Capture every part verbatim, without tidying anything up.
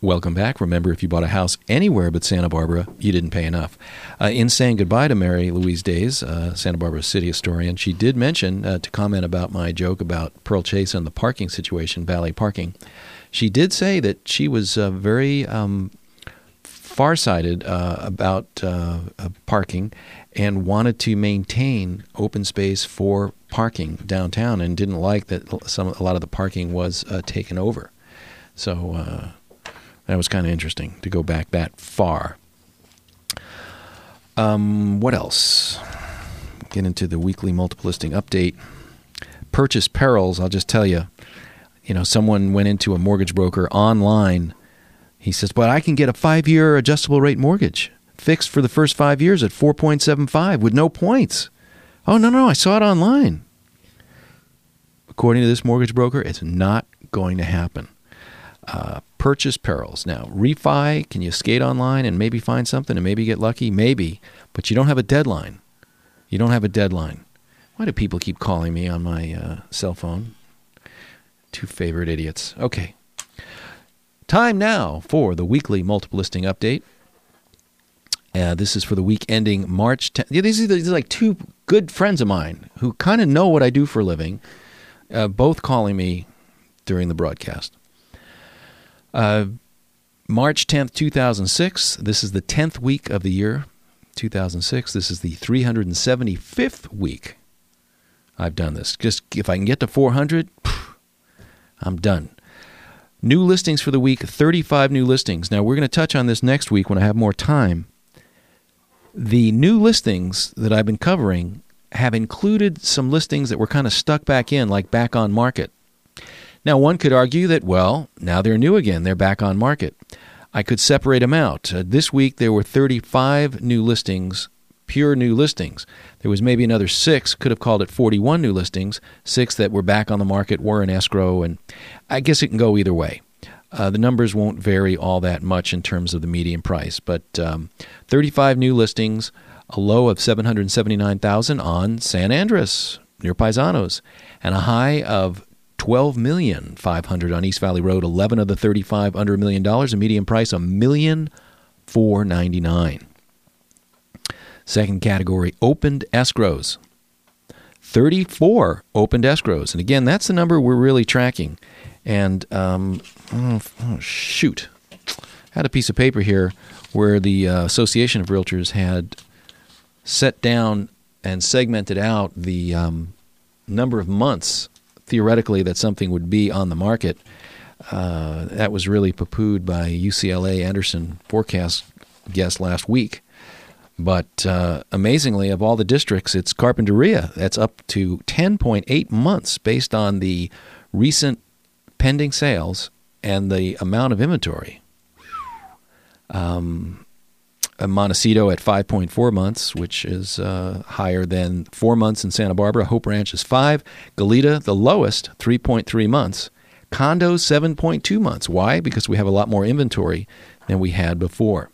Welcome back. Remember, if you bought a house anywhere but Santa Barbara, you didn't pay enough. Uh, in saying goodbye to Mary Louise Days, uh, Santa Barbara city historian, she did mention, uh, to comment about my joke about Pearl Chase and the parking situation, valet parking, she did say that she was uh, very um, farsighted uh, about uh, uh, parking and wanted to maintain open space for parking downtown and didn't like that some a lot of the parking was uh, taken over. So uh, that was kind of interesting to go back that far. Um, what else? Get into the weekly multiple listing update. Purchase perils, I'll just tell you. You know, someone went into a mortgage broker online. He says, but I can get a five-year adjustable rate mortgage fixed for the first five years at four point seven five with no points. Oh, no, no, I saw it online. According to this mortgage broker, it's not going to happen. Uh, purchase perils. Now, refi, can you skate online and maybe find something and maybe get lucky? Maybe, but you don't have a deadline. You don't have a deadline. Why do people keep calling me on my uh, cell phone? Two favorite idiots. Okay. Time now for the weekly multiple listing update. Uh, this is for the week ending March tenth. Yeah, these, are, these are like two good friends of mine who kind of know what I do for a living, uh, both calling me during the broadcast. Uh, March tenth, two thousand six. This is the tenth week of the year, two thousand six. This is the three hundred seventy-fifth week I've done this. Just if I can get to four hundred, I'm done. New listings for the week, thirty-five new listings. Now, we're going to touch on this next week when I have more time. The new listings that I've been covering have included some listings that were kind of stuck back in, like back on market. Now, one could argue that, well, now they're new again. They're back on market. I could separate them out. Uh, this week, there were thirty-five new listings, pure new listings. There was maybe another six, could have called it forty-one new listings, six that were back on the market, were in escrow, and I guess it can go either way. Uh, the numbers won't vary all that much in terms of the median price, but um, thirty-five new listings, a low of seven hundred seventy-nine thousand dollars on San Andres, near Paisanos, and a high of twelve million five hundred dollars on East Valley Road, eleven of the thirty-five under a million dollars, a median price of one million four hundred ninety-nine dollars. Second category, opened escrows. thirty-four opened escrows. And again, that's the number we're really tracking. And, um, oh, oh, shoot. I had a piece of paper here where the uh, Association of Realtors had set down and segmented out the um, number of months, theoretically, that something would be on the market. Uh, that was really poo-pooed by U C L A Anderson forecast guest last week. But uh, amazingly, of all the districts, it's Carpinteria. That's up to ten point eight months based on the recent pending sales and the amount of inventory. Um, Montecito at five point four months, which is uh, higher than four months in Santa Barbara. Hope Ranch is five. Goleta, the lowest, three point three months. Condos, seven point two months. Why? Because we have a lot more inventory than we had before.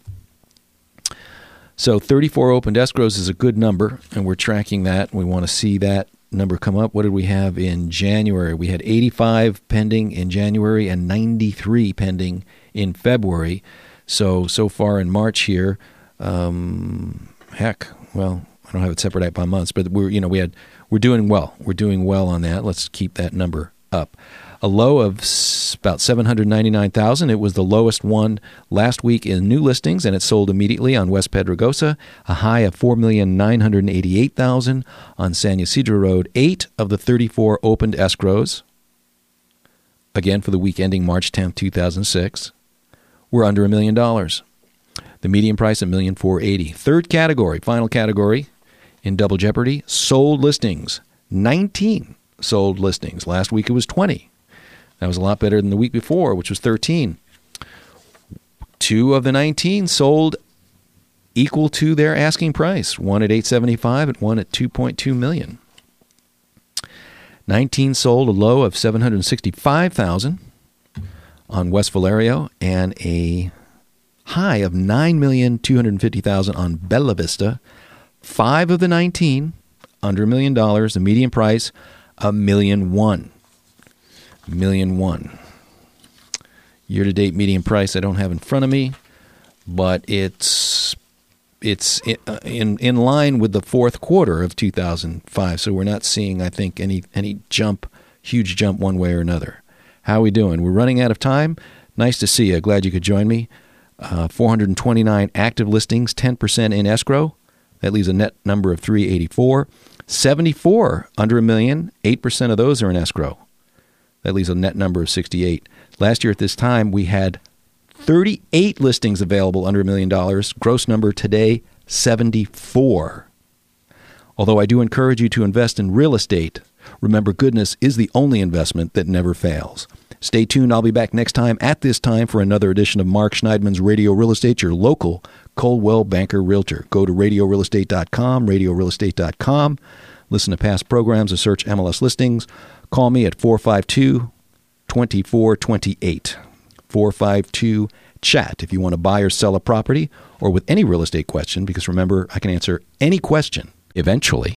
So thirty-four opened escrows is a good number, and we're tracking that. We want to see that number come up. What did we have in January? We had eighty-five pending in January and ninety-three pending in February. So, so far in March here, um, heck, well, I don't have it separated by months, but we're, you know, we had, we're doing well. We're doing well on that. Let's keep that number up. A low of about seven hundred ninety-nine thousand. It was the lowest one last week in new listings, and it sold immediately on West Pedregosa. A high of four million nine hundred eighty-eight thousand on San Ysidro Road. Eight of the thirty-four opened escrows, again for the week ending March tenth, two thousand six, were under a million dollars. The median price, one million four hundred eighty thousand. Third category, final category in Double Jeopardy, sold listings. nineteen sold listings. Last week it was twenty. That was a lot better than the week before, which was thirteen. Two of the nineteen sold equal to their asking price. One at eight hundred seventy-five thousand and one at two point two million dollars. nineteen sold a low of seven hundred sixty-five thousand on West Valerio and a high of nine million two hundred fifty thousand on Bella Vista. Five of the nineteen under a million dollars. The median price, a million one. Million one. Year-to-date median price I don't have in front of me, but it's it's in in line with the fourth quarter of two thousand five. So we're not seeing, I think, any any jump, huge jump one way or another. How are we doing? We're running out of time. Nice to see you. Glad you could join me. Uh, four hundred twenty-nine active listings, ten percent in escrow. That leaves a net number of three eighty-four. seventy-four under a million, eight percent of those are in escrow. That leaves a net number of sixty-eight. Last year at this time, we had thirty-eight listings available under a million dollars. Gross number today, seventy-four. Although I do encourage you to invest in real estate, remember goodness is the only investment that never fails. Stay tuned. I'll be back next time at this time for another edition of Mark Schneidman's Radio Real Estate, your local Coldwell Banker Realtor. Go to radio real estate dot com, radio real estate dot com. Listen to past programs or search M L S listings. Call me at four five two, two four two eight. four five two, chat if you want to buy or sell a property or with any real estate question, because remember, I can answer any question eventually.